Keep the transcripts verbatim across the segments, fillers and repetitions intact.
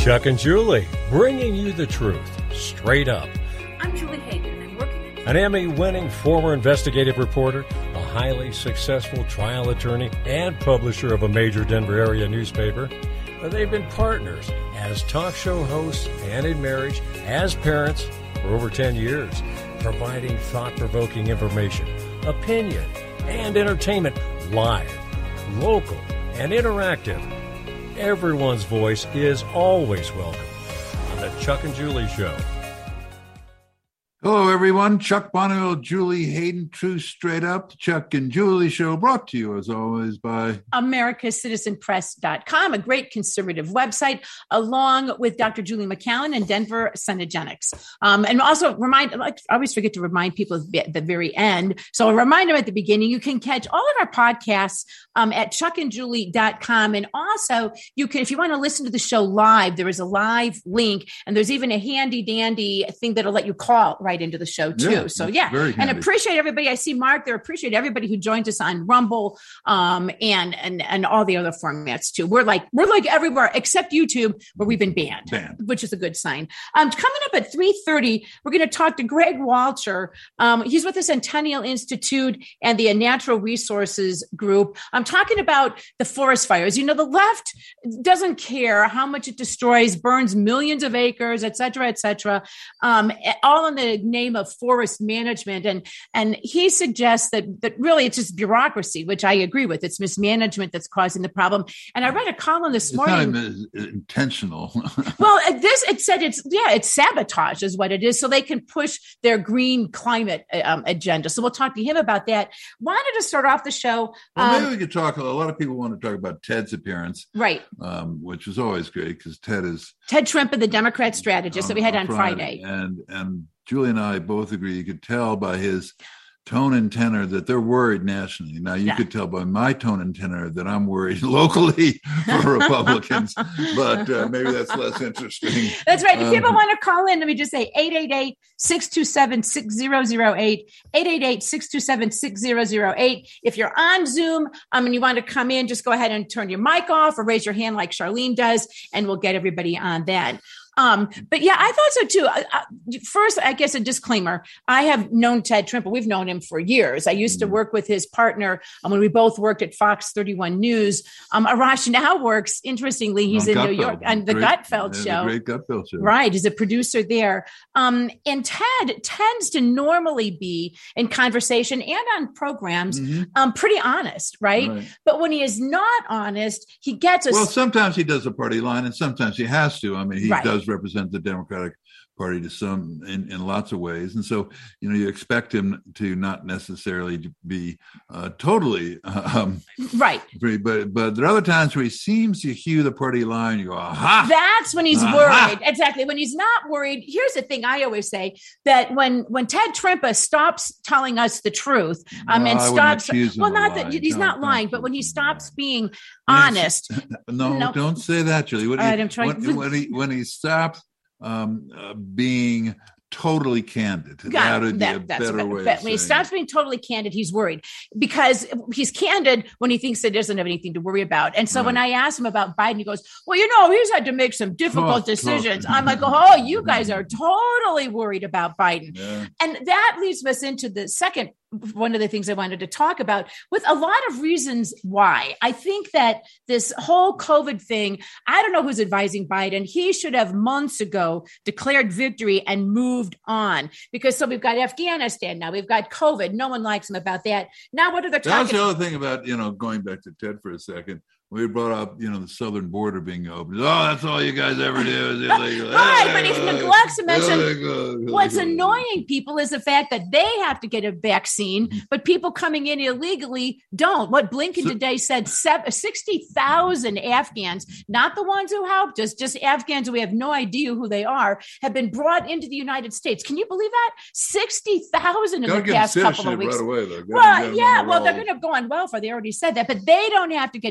Chuck and Julie, bringing you the truth, straight up. I'm Julie Hayden, and I'm working at... An Emmy-winning former investigative reporter, a highly successful trial attorney, and publisher of a major Denver area newspaper. They've been partners as talk show hosts and in marriage, as parents for over ten years, providing thought-provoking information, opinion, and entertainment live, local, and interactive. Everyone's voice is always welcome on the Chuck and Julie Show. Hello, everyone. Chuck Bonneville, Julie Hayden, True Straight Up, the Chuck and Julie Show, brought to you, as always, by Americas Citizen Press dot com, a great conservative website, along with Doctor Julie McCallan and Denver Cenegenics. Um, and also remind, I always forget to remind people at the very end. So a reminder at the beginning, you can catch all of our podcasts um, at chuck and julie dot com. And also, you can, if you want to listen to the show live, there is a live link, and there's even a handy dandy thing that'll let you call right into the show too. Yeah, so yeah, and appreciate everybody. I see Mark there. Appreciate everybody who joins us on Rumble um, and and and all the other formats too. We're like we're like everywhere except YouTube, where we've been banned, banned. which is a good sign. Um, coming up at three thirty, we're going to talk to Greg Walcher. Um, he's with the Centennial Institute and the Natural Resources Group. I'm talking about the forest fires. You know, the left doesn't care how much it destroys, burns millions of acres, et cetera, et cetera, um, all in the name of forest management. And and he suggests that that really it's just bureaucracy, which I agree with. It's mismanagement that's causing the problem. And I read a column this it's morning. Not intentional. Well, this, it said it's, yeah, it's sabotage is what it is. So they can push their green climate um, agenda. So we'll talk to him about that. Wanted to start off the show. Well, um, maybe we could talk, a lot of people want to talk about Ted's appearance. Right. Um, which is always great because Ted is. Ted Trimpa, the Democrat strategist on, that we had on Friday. Friday. And, and Julie and I both agree. You could tell by his tone and tenor that they're worried nationally. Now, you yeah. could tell by my tone and tenor that I'm worried locally for Republicans, but uh, maybe that's less interesting. That's right. If um, people want to call in, let me just say eight eight eight, six two seven, six zero zero eight, eight eight eight, six two seven, six zero zero eight. If you're on Zoom um, and you want to come in, just go ahead and turn your mic off or raise your hand like Charlene does, and we'll get everybody on that. Um, but yeah, I thought so too. Uh, uh, first, I guess a disclaimer. I have known Ted Trimpa. We've known him for years. I used to work with his partner um, when we both worked at Fox thirty-one News. Um, Arash now works, interestingly, he's in Gutfeld. New York on the great, Gutfeld yeah, show. The great Gutfeld show. Right. He's a producer there. Um, and Ted tends to normally be in conversation and on programs, mm-hmm. um, pretty honest, right? right? But when he is not honest, he gets us. Well, sometimes he does a party line and sometimes he has to. I mean, he right. does represent the Democratic Party to some in, in lots of ways. And so, you know, you expect him to not necessarily be uh, totally um, right. Free, but but there are other times where he seems to hew the party line. You go, aha. That's when he's aha. worried. Exactly. When he's not worried. Here's the thing I always say, that when when Ted Trimpa stops telling us the truth um, well, and stops, well, not that he's no, not lying, but when he stops being honest. no, no, don't say that, Julie. When, right, he, I'm trying. when, when he when he stops um, uh, being totally candid. God, that would be that, a that's better a way. When he stops it. being totally candid, he's worried because he's candid when he thinks that he doesn't have anything to worry about. And so right. when I ask him about Biden, he goes, well, you know, he's had to make some difficult talk, decisions. Talk. I'm like, oh, you guys are totally worried about Biden. Yeah. And that leads us into the second one of the things I wanted to talk about, with a lot of reasons why. I think that this whole COVID thing, I don't know who's advising Biden. He should have months ago declared victory and moved on, because so we've got Afghanistan now, we've got COVID. No one likes him about that. Now, what are they talking? That's the other thing about, you know, going back to Ted for a second. We brought up, you know, the southern border being open. Oh, that's all you guys ever do is illegal. Right, but he neglects to mention what's annoying people is the fact that they have to get a vaccine, but people coming in illegally don't. What Blinken so, today said, sixty thousand Afghans, not the ones who helped us, just Afghans who we have no idea who they are, have been brought into the United States. Can you believe that? sixty thousand in the past couple of weeks. Right away, though. Well, yeah, well, they're going to go on welfare. They already said that, but they don't have to get vaccinated.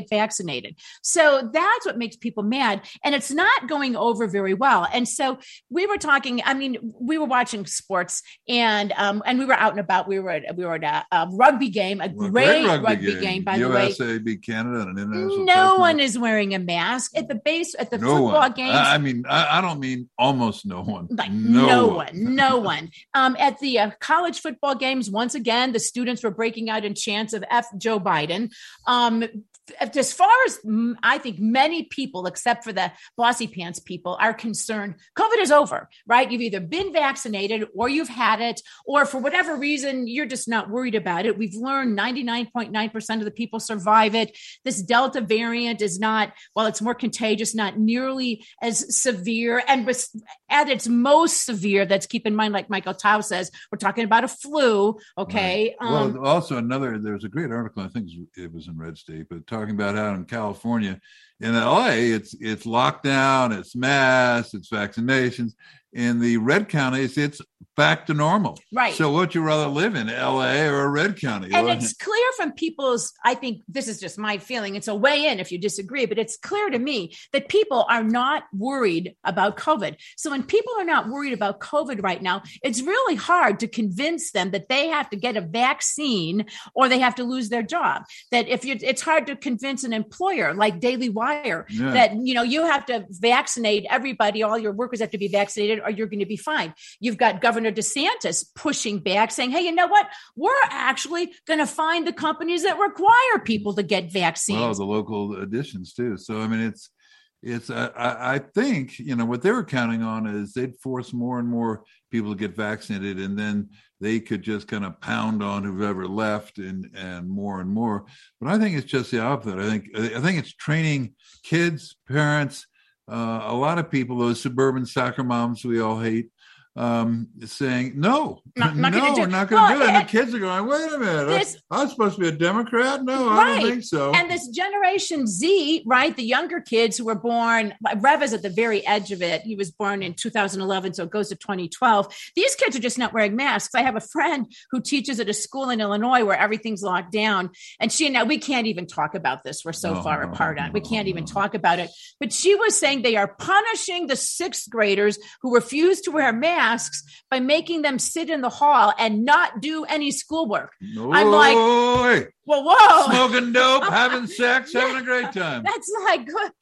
vaccinated. So that's what makes people mad. And it's not going over very well. And so we were talking, I mean, we were watching sports and um, and we were out and about. We were at, we were at a, a rugby game, a Well, great, rugby, rugby game, game, by U S A the way. beat Canada on an international. No test one match. is wearing a mask at the base at the No football one. games. I I mean, I, I don't mean almost no one. Like no, no one. one, no one. Um, at the uh, college football games, once again, the students were breaking out in chants of F Joe Biden. Um, as far as mm, I think many people, except for the bossy pants people, are concerned, COVID is over, right? You've either been vaccinated or you've had it, or for whatever reason, you're just not worried about it. We've learned ninety-nine point nine percent of the people survive it. This Delta variant is not, while it's more contagious, not nearly as severe. And was at its most severe, that's keep in mind, like Michael Tao says, we're talking about a flu. Okay. Right. Um, well, also another, there's a great article, I think it was in Red State, but talking about how in California, in L A, it's it's lockdown, it's masks, it's vaccinations. In the red counties, it's back to normal. Right. So what you rather live in, L A or a red county? And it's clear from people's, I think this is just my feeling. It's a way in if you disagree, but it's clear to me that people are not worried about COVID. So when people are not worried about COVID right now, it's really hard to convince them that they have to get a vaccine or they have to lose their job. That if you, it's hard to convince an employer like Daily Wire Yeah. that, you know, you have to vaccinate everybody, all your workers have to be vaccinated or you're going to be fined. You've got Governor DeSantis pushing back saying, hey, you know what? We're actually going to find the companies that require people to get vaccines. Well, the local additions too. So, I mean, it's, it's, uh, I, I think, you know, what they were counting on is they'd force more and more people to get vaccinated and then they could just kind of pound on whoever left and, and more and more. But I think it's just the opposite. I think, I think it's training kids, parents, uh, a lot of people, those suburban soccer moms we all hate, um, saying, no, Not- not no, gonna do we're it. not going to Well, do it. And and- the kids are going, wait a minute, This- I, I'm supposed to be a Democrat? No, I Right. don't think so. And this Generation Z, right? The younger kids who were born, Rev is at the very edge of it. He was born in two thousand eleven, so it goes to twenty twelve. These kids are just not wearing masks. I have a friend who teaches at a school in Illinois where everything's locked down. And she, now we can't even talk about this. We're so No, far no, apart on it. We no, can't even no. talk about it. But she was saying they are punishing the sixth graders who refuse to wear masks by making them sit in the hall and not do any schoolwork. No, I'm like, way. Well, whoa. Smoking dope, having sex, having a great time. That's like,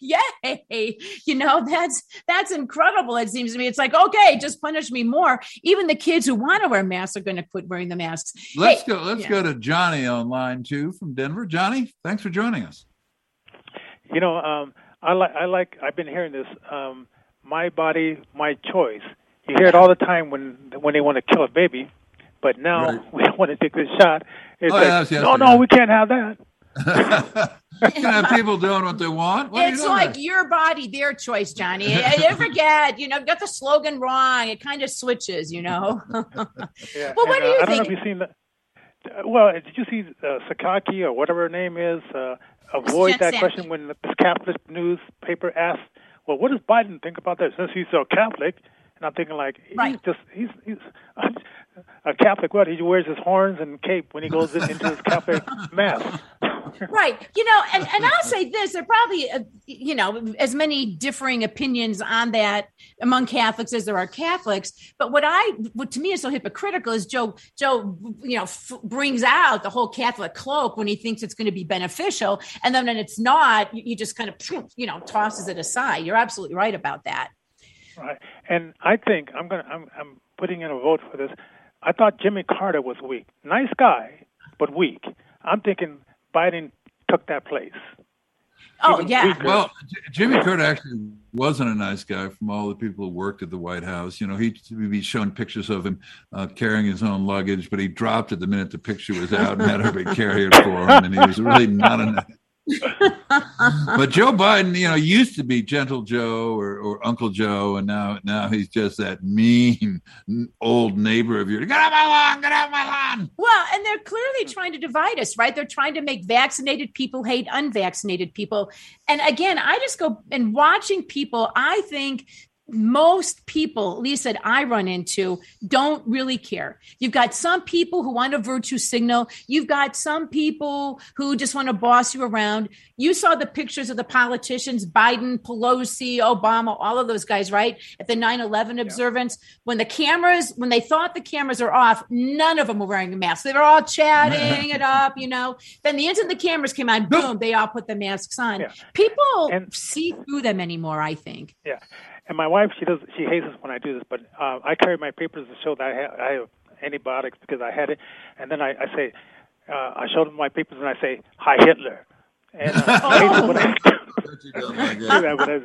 yay. You know, that's that's incredible. It seems to me. It's like, okay, just punish me more. Even the kids who want to wear masks are going to quit wearing the masks. Let's Hey, go. Let's yeah. go to Johnny on line two from Denver. Johnny, thanks for joining us. You know, um, I like. I like. I've been hearing this. Um, my body, my choice. You hear it all the time when when they want to kill a baby, but now Right. we want to take this shot. It's Oh, like, yes, yes, no, yes. no, we can't have that. You can have people doing what they want. What are you It's doing like there? your body, their choice, Johnny. I never forget, you know, got the slogan wrong. It kind of switches, you know. Yeah. Well, and, what do you uh, I don't think? know if you've seen the. Well, did you see uh, Sakaki or whatever her name is uh, avoid Jen that Psaki. question when the Catholic newspaper asked, "Well, what does Biden think about that?" Since he's so Catholic, and I'm thinking like he's Right. just he's he's a Catholic. What he wears his horns and cape when he goes in, into his Catholic mass. Right. You know, and, and I'll say this, there are probably, uh, you know, as many differing opinions on that among Catholics as there are Catholics. But what I, what to me is so hypocritical is Joe, Joe, you know, f- brings out the whole Catholic cloak when he thinks it's going to be beneficial. And then when it's not, he just kind of, you know, tosses it aside. You're absolutely right about that. Right. And I think I'm gonna I'm I'm putting in a vote for this. I thought Jimmy Carter was weak. Nice guy, but weak. I'm thinking Biden took that place. Oh, Even yeah. weaker. Well, J- Jimmy Carter actually wasn't a nice guy from all the people who worked at the White House. You know, he'd be showing pictures of him uh, carrying his own luggage, but he dropped it the minute the picture was out and had everybody carry it for him. And he was really not a nice. But Joe Biden, you know, used to be Gentle Joe or, or Uncle Joe, and now now he's just that mean old neighbor of yours. Get off my lawn! Get off my lawn! Well, and they're clearly trying to divide us, right? They're trying to make vaccinated people hate unvaccinated people. And again, I just go and watching people, I think most people, at least that I run into, don't really care. You've got some people who want a virtue signal. You've got some people who just want to boss you around. You saw the pictures of the politicians, Biden, Pelosi, Obama, all of those guys, right? At the nine eleven observance, yeah. when the cameras, when they thought the cameras are off, none of them were wearing a mask. They were all chatting it up, you know. Then the instant the cameras came on, boom, they all put the masks on. Yeah. People and, see through them anymore, I think. Yeah. And my wife, she does. She hates us when I do this, but uh, I carry my papers to show that I have, I have antibiotics because I had it. And then I, I say, uh, I show them my papers and I say, "Hi, Hitler." And uh, oh. she hates it when I do that. When I,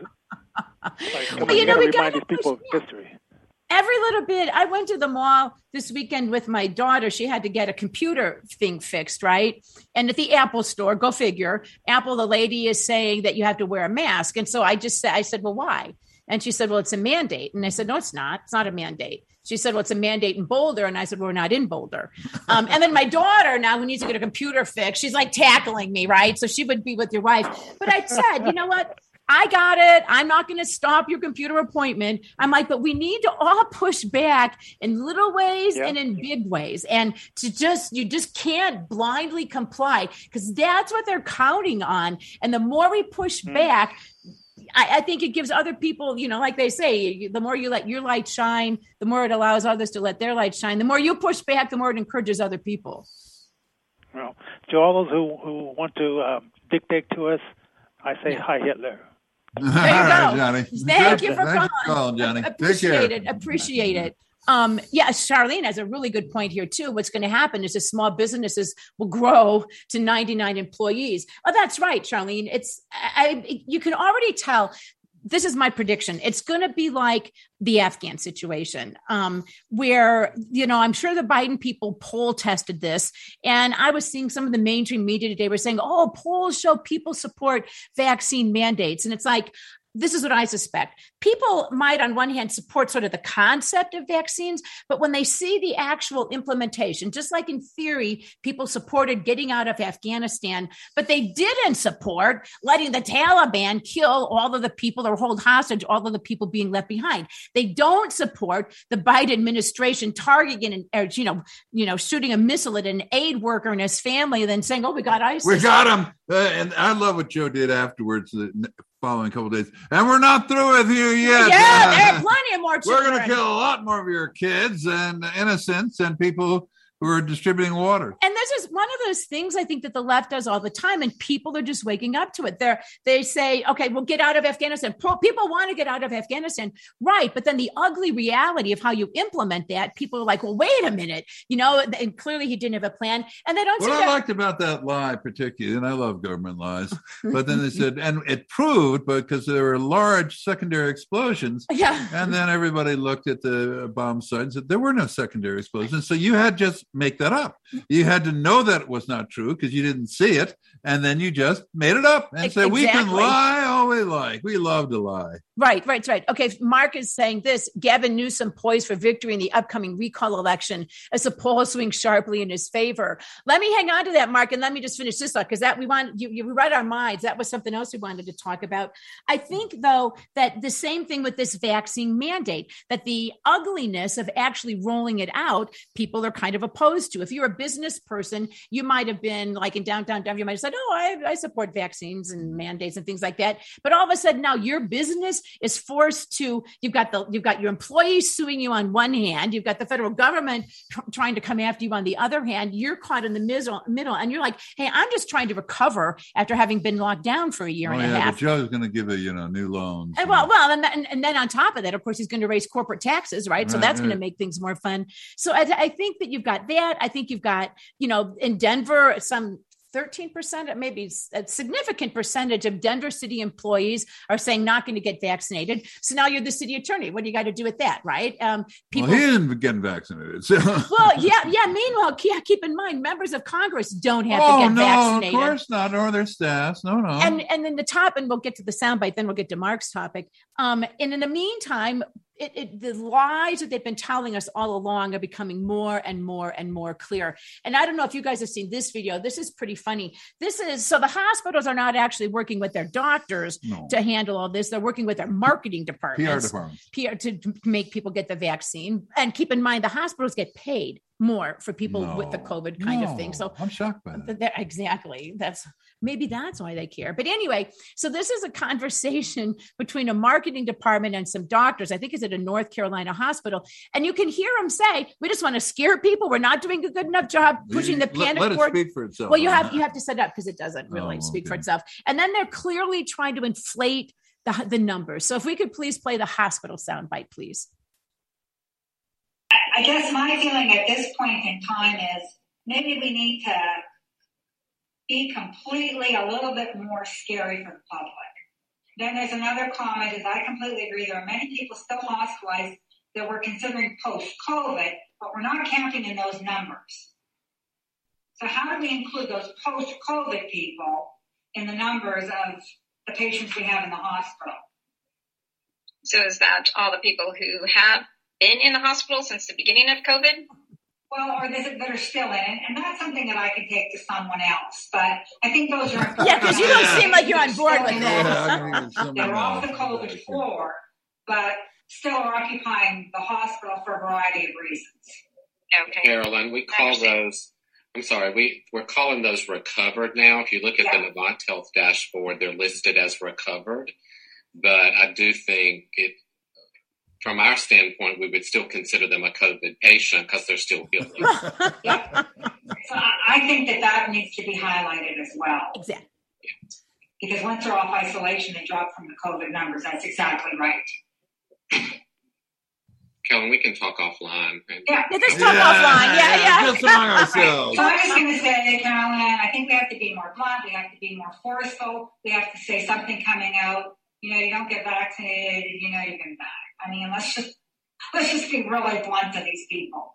like, well, you know, we remind got these people of history. Every little bit. I went to the mall this weekend with my daughter. She had to get a computer thing fixed, right? And at the Apple store, go figure, Apple, the lady is saying that you have to wear a mask. And so I just said, I said, well, why? And she said, well, it's a mandate. And I said, no, it's not. It's not a mandate. She said, well, it's a mandate in Boulder. And I said, well, we're not in Boulder. Um, and then my daughter now, who needs to get a computer fixed, she's like tackling me, right? So she would be with your wife. But I said, you know what? I got it. I'm not going to stop your computer appointment. I'm like, but we need to all push back in little ways yeah. and in big ways. And to just, you just can't blindly comply because that's what they're counting on. And the more we push mm. back, I, I think it gives other people, you know, like they say, the more you let your light shine, the more it allows others to let their light shine. The more you push back, the more it encourages other people. Well, to all those who, who want to uh, dictate to us, I say, yeah. Hi, Hitler. There you go. Right, Johnny. Thank Good. you for Thanks calling. For Johnny. Appreciate it. Appreciate it. Um, yeah, Charlene has a really good point here too. What's going to happen is that small businesses will grow to ninety-nine employees. Oh, that's right, Charlene. It's I, you can already tell. This is my prediction. It's going to be like the Afghan situation, um, where, you know, I'm sure the Biden people poll tested this. And I was seeing some of the mainstream media today were saying, oh, polls show people support vaccine mandates. And it's like, this is what I suspect. People might, on one hand, support sort of the concept of vaccines, but when they see the actual implementation, just like in theory, people supported getting out of Afghanistan, but they didn't support letting the Taliban kill all of the people or hold hostage all of the people being left behind. They don't support the Biden administration targeting and, or, you know, you know, shooting a missile at an aid worker and his family, and then saying, "Oh, we got ISIS." We got him. Uh, and I love what Joe did afterwards. The following couple of days, and we're not through with you yet. Yeah, there are plenty of more children. We're going to kill a lot more of your kids and innocents and people who are distributing water. And this is one of those things I think that the left does all the time, and people are just waking up to it. They're, they say, okay, we'll get out of Afghanistan. People want to get out of Afghanistan, right? But then the ugly reality of how you implement that, people are like, well, wait a minute, you know, and clearly he didn't have a plan. And they don't. What I liked about that lie particularly, and I love government lies, but then they said, and it proved, because there were large secondary explosions. Yeah. And then everybody looked at the bomb site and said, there were no secondary explosions. So you had just make that up. You had to know that it was not true because you didn't see it. And then you just made it up and said, exactly. We can lie all we like. We love to lie. Right, right, right. Okay, Mark is saying this: Gavin Newsom poised for victory in the upcoming recall election as the polls swing sharply in his favor. Let me hang on to that, Mark, and let me just finish this up because that we want you, you read our minds. That was something else we wanted to talk about. I think, though, that the same thing with this vaccine mandate, that the ugliness of actually rolling it out, people are kind of opposed to. If you're a business person, you might have been like in downtown Denver, you might have said, oh, I, I support vaccines and mandates and things like that. But all of a sudden now your business is forced to, you've got the, you've got your employees suing you on one hand, you've got the federal government tr- trying to come after you on the other hand, you're caught in the middle, middle and you're like, hey, I'm just trying to recover after having been locked down for a year oh, and yeah, a half. But Joe's going to give a, you know, new loans. And well, well, and, and, and then on top of that, of course, he's going to raise corporate taxes, right? right so that's right. going to make things more fun. So I, I think that you've got that. I think you've got, you know, in Denver, some thirteen percent, maybe a significant percentage of Denver city employees are saying not going to get vaccinated. So now you're the city attorney. What do you got to do with that, right? Um, people, well, he didn't get vaccinated. So. Well, yeah, yeah. Meanwhile, keep in mind, members of Congress don't have oh, to get no, vaccinated. Of course not, or their staffs. No, no. And and then the top, and we'll get to the soundbite, then we'll get to Mark's topic. Um, and in the meantime, it, it, the lies that they've been telling us all along are becoming more and more and more clear. And I don't know if you guys have seen this video. This is pretty funny. This is, so the hospitals are not actually working with their doctors no. to handle all this. They're working with their marketing departments. P R departments. P R to, to make people get the vaccine. And keep in mind, the hospitals get paid more for people no, with the COVID kind no, of thing. So I'm shocked by that. Exactly. That's maybe that's why they care. But anyway, so this is a conversation between a marketing department and some doctors. I think it's at a North Carolina hospital. And you can hear them say, we just want to scare people. We're not doing a good enough job pushing the panic. Let, let it speak for itself. Well, you have, you have to set it up because it doesn't really oh, speak okay. for itself. And then they're clearly trying to inflate the, the numbers. So if we could please play the hospital soundbite, please. I guess my feeling at this point in time is maybe we need to be completely a little bit more scary for the public. Then there's another comment is I completely agree. There are many people still hospitalized that we're considering post-COVID, but we're not counting in those numbers. So how do we include those post-COVID people in the numbers of the patients we have in the hospital? So is that all the people who have been in the hospital since the beginning of COVID? Well, or that are still in it, and that's something that I could take to someone else. But I think those are yeah, because you don't seem like you're on board with that. They're off the COVID floor, but still are occupying the hospital for a variety of reasons. Okay, Carolyn, we call those. I'm sorry, we we're calling those recovered now. If you look at yeah. the Novant Health dashboard, they're listed as recovered, but I do think it. From our standpoint, we would still consider them a COVID patient because they're still healing. yeah. So I think that that needs to be highlighted as well. Exactly. Yeah. Because once they're off isolation, they drop from the COVID numbers. That's exactly right. Kellen, we can talk offline. Yeah, let's talk yeah, offline. Yeah, yeah. Just among ourselves. So I'm just going to say, Carolyn, I think we have to be more blunt. We have to be more forceful. We have to say something coming out. You know, you don't get vaccinated. You know, you're going to die. I mean, let's just let's just be really blunt to these people.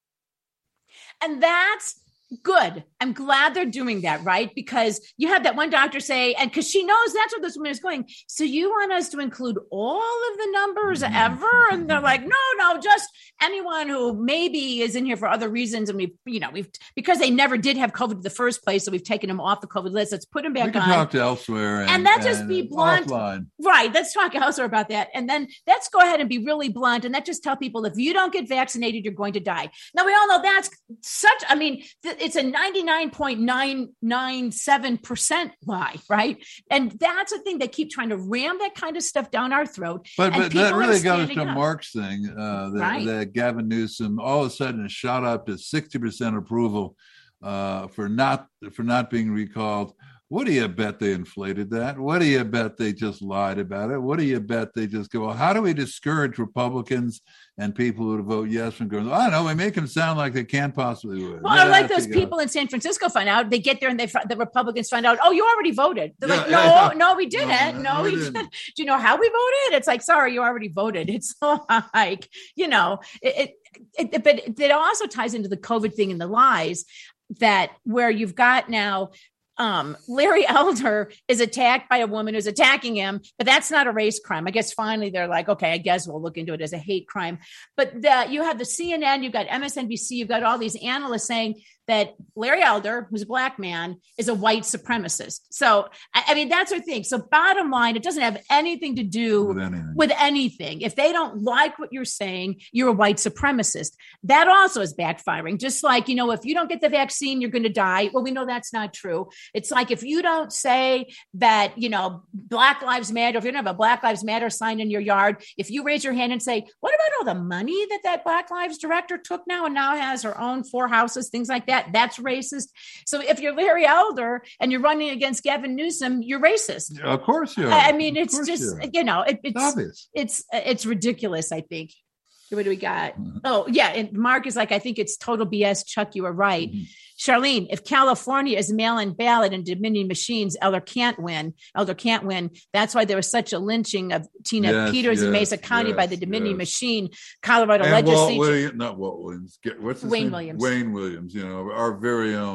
And that's good. I'm glad they're doing that, right? Because you have that one doctor say, and because she knows that's what this woman is going, so you want us to include all of the numbers ever? And they're like, no, no, just anyone who maybe is in here for other reasons. And we've, you know, we've, because they never did have COVID in the first place. So we've taken them off the COVID list. Let's put them back we can on. Talk to elsewhere. And, and that just and be blunt. Offline. Right. Let's talk elsewhere about that. And then let's go ahead and be really blunt. And that just tell people, if you don't get vaccinated, you're going to die. Now we all know that's such, I mean, th- it's a ninety-nine point nine nine seven percent lie, right? And that's a thing they keep trying to ram that kind of stuff down our throat. But, but that really goes to up. Mark's thing, uh, that, right. that Gavin Newsom all of a sudden has shot up to sixty percent approval uh, for not for not being recalled. What do you bet they inflated that? What do you bet they just lied about it? What do you bet they just go, well, how do we discourage Republicans and people who vote yes from going, I don't know, we make them sound like they can't possibly win. Well, yeah, I like those people in San Francisco find out, they get there and they the Republicans find out, oh, you already voted. They're yeah, like, no, yeah. no, we didn't. No, no we didn't. didn't. Do you know how we voted? It's like, sorry, you already voted. It's like, you know, it, it, it but it also ties into the COVID thing and the lies that where you've got now, Um, Larry Elder is attacked by a woman who's attacking him, but that's not a race crime. I guess finally they're like, okay, I guess we'll look into it as a hate crime. But the, you have the C N N, you've got M S N B C, you've got all these analysts saying that Larry Elder, who's a black man, is a white supremacist. So, I, I mean, that's her thing. So bottom line, it doesn't have anything to do with anything. with anything. If they don't like what you're saying, you're a white supremacist. That also is backfiring. Just like, you know, if you don't get the vaccine, you're going to die. Well, we know that's not true. It's like if you don't say that, you know, Black Lives Matter, if you don't have a Black Lives Matter sign in your yard, if you raise your hand and say, what about all the money that that Black Lives director took now and now has her own four houses, things like that, that's racist. So if you're Larry Elder and you're running against Gavin Newsom, you're racist. Yeah, of course you are. I mean, it's just, you know, it, it's, obvious. It's, it's ridiculous, I think. What do we got? Mm-hmm. Oh, yeah. And Mark is like, I think it's total B S. Chuck, you were right. Mm-hmm. Charlene, if California is mail-in ballot and Dominion machines, Elder can't win. Elder can't win. That's why there was such a lynching of Tina yes, Peters yes, in Mesa County yes, by the Dominion yes. machine. Colorado and legislature. Walt Williams, not Walt Williams. What's his Wayne name? Williams. Wayne Williams, you know, our very own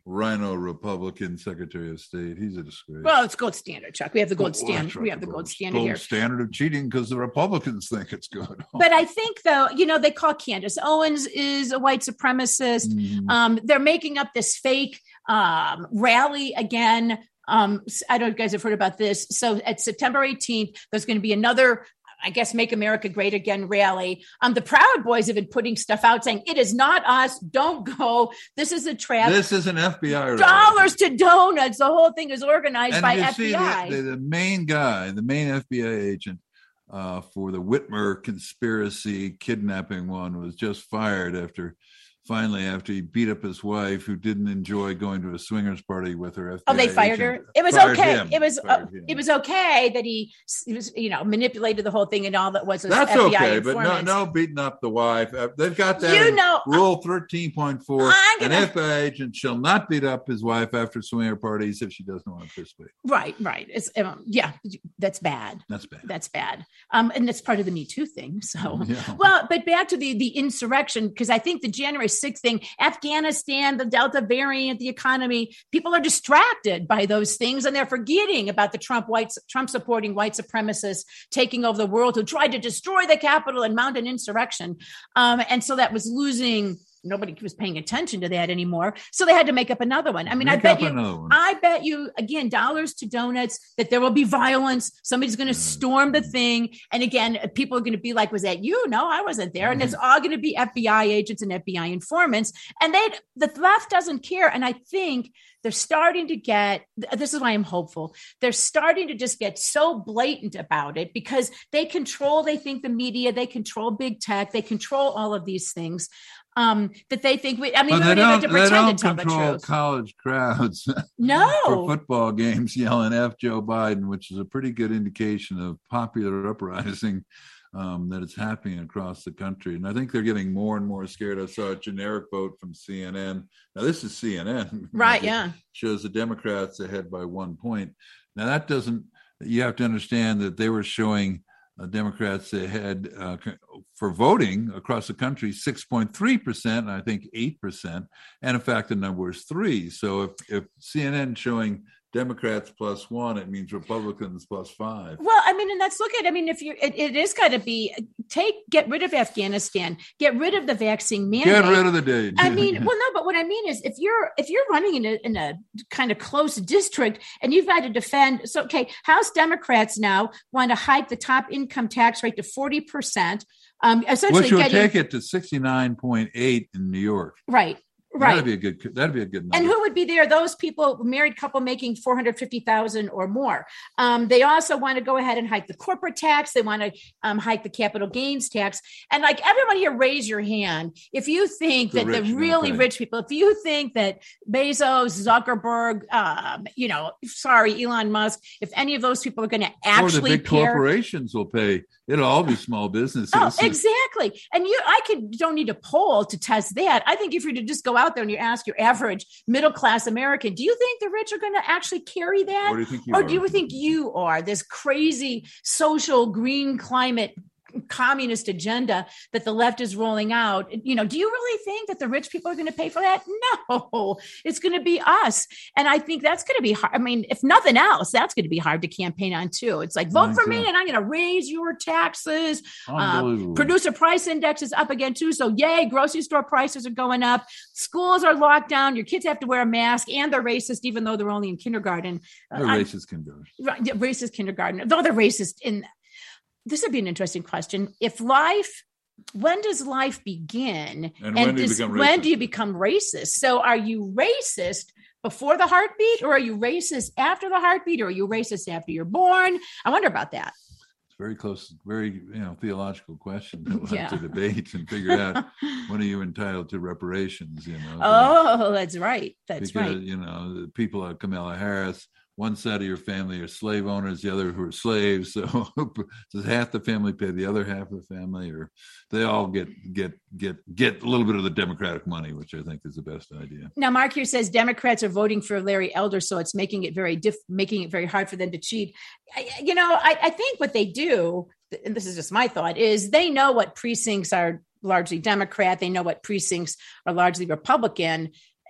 rhino Republican Secretary of State. He's a disgrace. Well, it's gold standard, Chuck. We have the gold Well, standard. that's right, We have the the gold gold- standard gold here. standard of cheating because the Republicans think it's good. But I think, though, you know, they call Candace Owens is a white supremacist. Mhm. Um, they're making up this fake um, rally again. Um, I don't know if you guys have heard about this. So at September eighteenth, there's going to be another, I guess, Make America Great Again rally. Um, the Proud Boys have been putting stuff out saying, it is not us. Don't go. This is a trap. This is an F B I rally. Dollars to donuts. The whole thing is organized And by you F B I. see, the, the, the main guy, the main F B I agent uh, for the Whitmer conspiracy kidnapping one was just fired after, finally, after he beat up his wife who didn't enjoy going to a swingers party with her F B I Oh, they fired agent. her. It was Fired okay. him. It was uh, Fired him. it was okay that he, he was, you know, manipulated the whole thing and all that was. That's F B I okay, but no, informants. no beating up the wife. Uh, They've got that You in know, Rule thirteen point four. I'm gonna- An F B I agent shall not beat up his wife after swinger parties if she doesn't want to participate. Right, right. It's um, yeah, that's bad. That's bad. That's bad. Um, and that's part of the Me Too thing. So, Yeah. well, but back to the the insurrection, because I think the January sixth thing, Afghanistan, the Delta variant, the economy, people are distracted by those things, and they're forgetting about the Trump white Trump supporting white supremacists taking over the world who tried to destroy the Capitol and mount an insurrection. Um, and so that was losing. Nobody was paying attention to that anymore. So they had to make up another one. I mean, Make I bet up you, another one. I bet you, again, dollars to donuts, that there will be violence. Somebody's going to storm the thing. And again, people are going to be like, was that you? No, I wasn't there. And it's all going to be F B I agents and F B I informants. And they, the left doesn't care. And I think they're starting to get, this is why I'm hopeful. They're starting to just get so blatant about it because they control, they think the media, they control big tech, they control all of these things. Um, that they think we, I mean, Well, we they don't even have don't, to they pretend don't to tell the control truth. college crowds for No, football games yelling F Joe Biden, which is a pretty good indication of popular uprising um, that it's happening across the country. And I think they're getting more and more scared. I saw a generic vote from C N N. Now, this is C N N. right, It yeah. shows the Democrats ahead by one point. Now, that doesn't, you have to understand that they were showing uh, Democrats ahead uh, for voting across the country, six point three percent, and I think eight percent. And in fact, the number is three. So if, if C N N showing Democrats plus one, it means Republicans plus five. Well, I mean, and let's look at, I mean, if you, it, it is got to be, take, get rid of Afghanistan, get rid of the vaccine mandate. Get rid of the date. I mean, well, no, but what I mean is if you're, if you're running in a, in a kind of close district and you've got to defend, so, okay, House Democrats now want to hike the top income tax rate to forty percent. Um, essentially Which will getting, take it to sixty-nine point eight in New York. right. Right. That'd be a good. That'd be a good number. And who would be there? Those people, married couple making four hundred fifty thousand or more. Um, they also want to go ahead and hike the corporate tax. They want to um, hike the capital gains tax. And like everyone here, raise your hand if you think The that rich the will really pay. rich people, if you think that Bezos, Zuckerberg, um, you know, sorry, Elon Musk, if any of those people are going to or the actually big care. corporations will pay. It'll all be small businesses. Oh, exactly. And you, I could, don't need a poll to test that. I think if you were to just go out there and you ask your average middle class American, do you think the rich are going to actually carry that? Or do you think you or are? do you think you are this crazy social green climate communist agenda that the left is rolling out? You know, do you really think that the rich people are going to pay for that? No, it's going to be us. And I think that's going to be hard. I mean, if nothing else, that's going to be hard to campaign on too. It's like, vote for me and I'm going to raise your taxes. Um, producer price index is up again too. So yay, grocery store prices are going up. Schools are locked down. Your kids have to wear a mask and they're racist, even though they're only in kindergarten. They're Uh, racist kindergarten. Right, yeah, racist kindergarten, though they're racist in, this would be an interesting question. If life, when does life begin? And when do you does- become when racist? do you become racist? So are you racist before the heartbeat, or are you racist after the heartbeat, or are you racist after you're born? I wonder about that. It's very close, very you know theological question that we'll Yeah. have to debate and figure out when are you entitled to reparations. You know. Oh, that's right. That's because, right. you know, the people like Kamala Harris, one side of your family are slave owners, the other who are slaves. So does half the family pay the other half of the family, or they all get get get get a little bit of the Democratic money, which I think is the best idea. Now, Mark here says Democrats are voting for Larry Elder, so it's making it very diff- making it very hard for them to cheat. I, you know, I, I think what they do, and this is just my thought, is they know what precincts are largely Democrat. They know what precincts are largely Republican.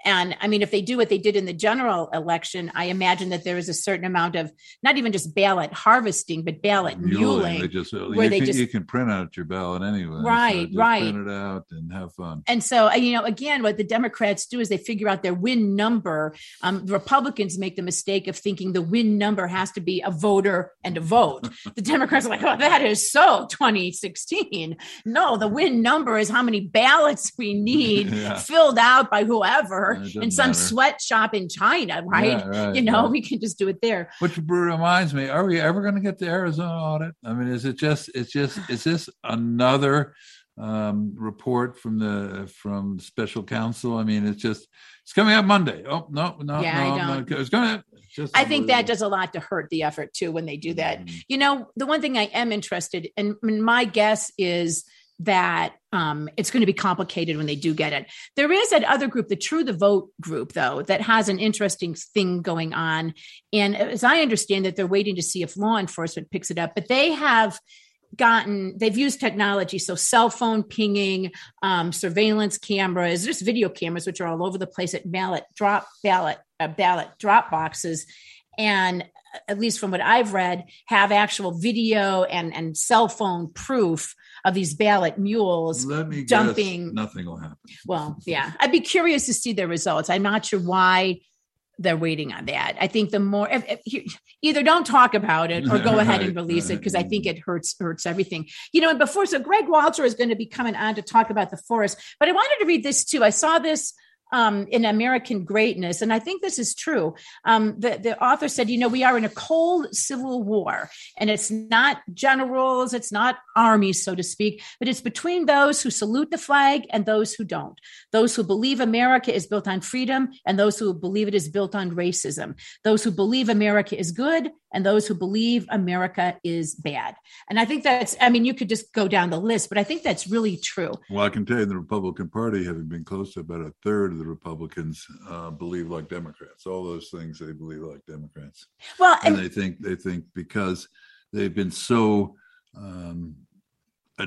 And I mean, if they do what they did in the general election, I imagine that there is a certain amount of not even just ballot harvesting, but ballot muling. They just, where you, they can, just, you can print out your ballot anyway. Right, so just right. print it out and have fun. And so, you know, again, what the Democrats do is they figure out their win number. Um, the Republicans make the mistake of thinking the win number has to be a voter and a vote. The Democrats are like, oh, that is so twenty sixteen. No, the win number is how many ballots we need yeah. filled out by whoever in some matter. sweatshop in China, right? Yeah, right you know, right. we can just do it there. Which reminds me, are we ever going to get the Arizona audit? I mean, is it just, it's just, is this another um, report from the, from special counsel? I mean, it's just, it's coming out Monday. Oh, no, no, yeah, no, I don't. no. It's going to, Just I think that does a lot to hurt the effort too when they do that. Mm-hmm. You know, the one thing I am interested in, and my guess is that um, it's going to be complicated when they do get it. There is that other group, the True the Vote group, though, that has an interesting thing going on. And as I understand it, they're waiting to see if law enforcement picks it up. But they have gotten, they've used technology, so cell phone pinging, um, surveillance cameras, there's video cameras, which are all over the place at ballot drop ballot, uh, ballot drop boxes. And at least from what I've read, have actual video and, and cell phone proof of these ballot mules Let me dumping. Guess nothing will happen. Well, yeah, I'd be curious to see the results. I'm not sure why they're waiting on that. I think the more if, if, either don't talk about it or go ahead right, and release right. it, because I think it hurts hurts everything. You know, and before, so Greg Walter is going to be coming on to talk about the forest, but I wanted to read this too. I saw this Um, in American Greatness. And I think this is true. Um, the, the author said, you know, we are in a cold civil war, and it's not generals, it's not armies, so to speak, but it's between those who salute the flag and those who don't, those who believe America is built on freedom and those who believe it is built on racism, those who believe America is good and those who believe America is bad. And I think that's, I mean, you could just go down the list, but I think that's really true. Well, I can tell you the Republican Party, having been close to about a third of the Republicans uh, believe like Democrats. All those things they believe like Democrats. Well, and, and they think they think because they've been so um, uh,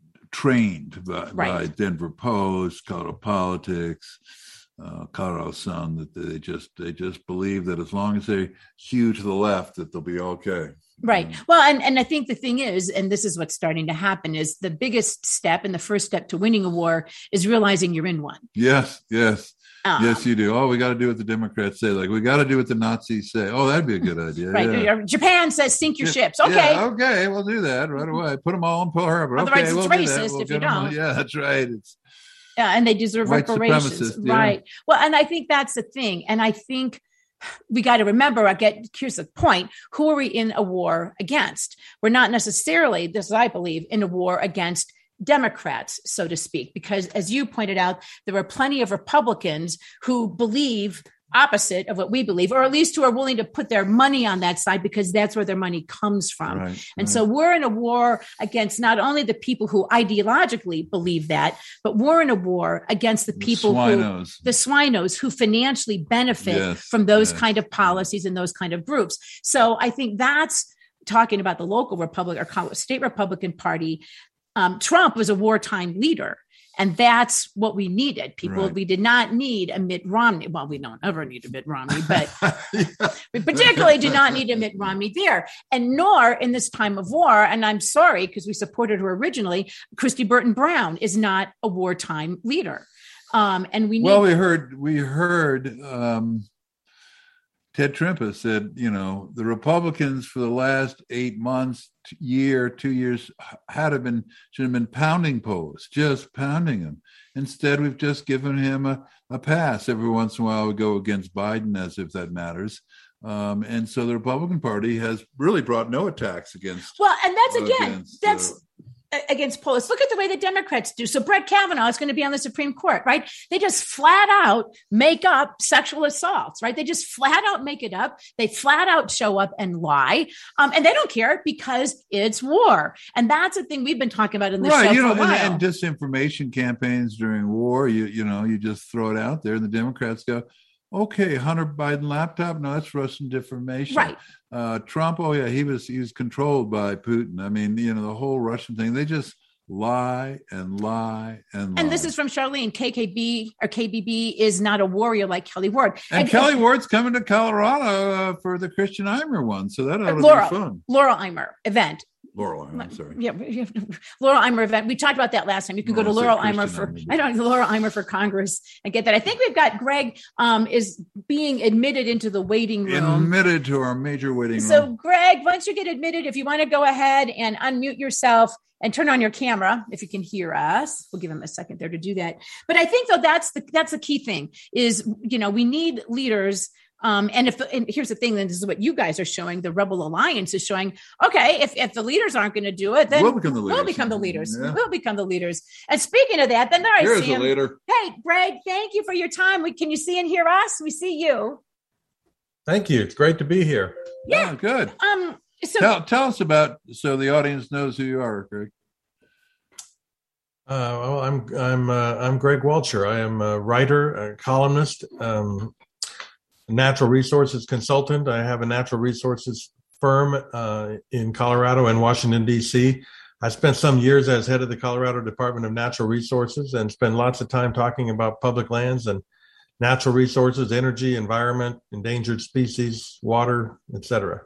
trained by, right. by Denver Post, Colorado Politics, uh, Colorado Sun, that they just they just believe that as long as they hew to the left, that they'll be okay. Right. Well, and, and I think the thing is, and this is what's starting to happen, is the biggest step and the first step to winning a war is realizing you're in one. Yes, yes. Um, yes, you do. Oh, we got to do what the Democrats say. Like, we got to do what the Nazis say. Oh, that'd be a good idea. Right. Yeah. Japan says sink your yeah, ships. Okay. Yeah, okay, we'll do that right away. Put them all in Pearl Harbor. Otherwise, okay, it's we'll racist we'll if you them, don't. Yeah, that's right. It's yeah, and they deserve white reparations. Yeah. Right. Well, and I think that's the thing. And I think we got to remember, I get, here's the point. Who are we in a war against? We're not necessarily, this I believe, in a war against Democrats, so to speak, because as you pointed out, there are plenty of Republicans who believe opposite of what we believe, or at least who are willing to put their money on that side because that's where their money comes from. Right, and right. so we're in a war against not only the people who ideologically believe that, but we're in a war against the people the who, the swinos who financially benefit yes, from those yes. kind of policies and those kind of groups. So I think that's talking about the local Republican or state Republican Party. Um, Trump was a wartime leader. And that's what we needed. People, right. we did not need a Mitt Romney. Well, we don't ever need a Mitt Romney, but yeah. we particularly did not need a Mitt Romney there. And nor in this time of war, and I'm sorry, because we supported her originally, Christy Burton Brown is not a wartime leader. Um, and we need- Well, we heard, we heard um, Ted Trimpa said, you know, the Republicans for the last eight months, year, two years, had have been should have been pounding Polis, just pounding him. Instead, we've just given him a, a pass. Every once in a while, we go against Biden as if that matters. Um, and so the Republican Party has really brought no attacks against. Well, and that's again, against, that's. Uh, against Polis. Look at the way the Democrats do. So Brett Kavanaugh is going to be on the Supreme Court, right? They just flat out make up sexual assaults, right? They just flat out make it up. They flat out show up and lie. Um, and they don't care because it's war. And that's the thing we've been talking about in this right, show you for know, a while. And, and disinformation campaigns during war, you you know, you just throw it out there and the Democrats go, okay, Hunter Biden laptop. No, that's Russian disinformation. Right. Uh, Trump. Oh yeah, he was he was controlled by Putin. I mean, you know, the whole Russian thing. They just lie and lie and lie. And this is from Charlene. K K B or K B B is not a warrior like Kelly Ward. And, and Kelly Ward's coming to Colorado uh, for the Christian Eimer one, so that ought to Laurel, be fun. Laurel Eimer event. Laurel Eimer, sorry. Yeah, Laurel Eimer event. We talked about that last time. You can no, go to Laurel Eimer for Eimer. I don't know Laurel Eimer for Congress and get that. I think we've got Greg um, is being admitted into the waiting room. Admitted to our major waiting room. So, Greg, once you get admitted, if you want to go ahead and unmute yourself and turn on your camera, if you can hear us, we'll give him a second there to do that. But I think though that's the that's the key thing is you know we need leaders. Um, and if and here's the thing, then this is what you guys are showing. The Rebel Alliance is showing. Okay, if, if the leaders aren't going to do it, then we'll become the leaders. We'll become the leaders. Yeah. We'll become the leaders. And speaking of that, then there I Here's see him. The leader. Hey, Greg, thank you for your time. We, can you see and hear us? We see you. Thank you. It's great to be here. Yeah, oh, good. Um, so tell tell us about so the audience knows who you are, Greg. Uh, well, I'm I'm uh, I'm Greg Welcher. I am a writer, a columnist. Um, natural resources consultant. I have a natural resources firm uh, in Colorado and Washington, D C. I spent some years as head of the Colorado Department of Natural Resources and spend lots of time talking about public lands and natural resources, energy, environment, endangered species, water, et cetera.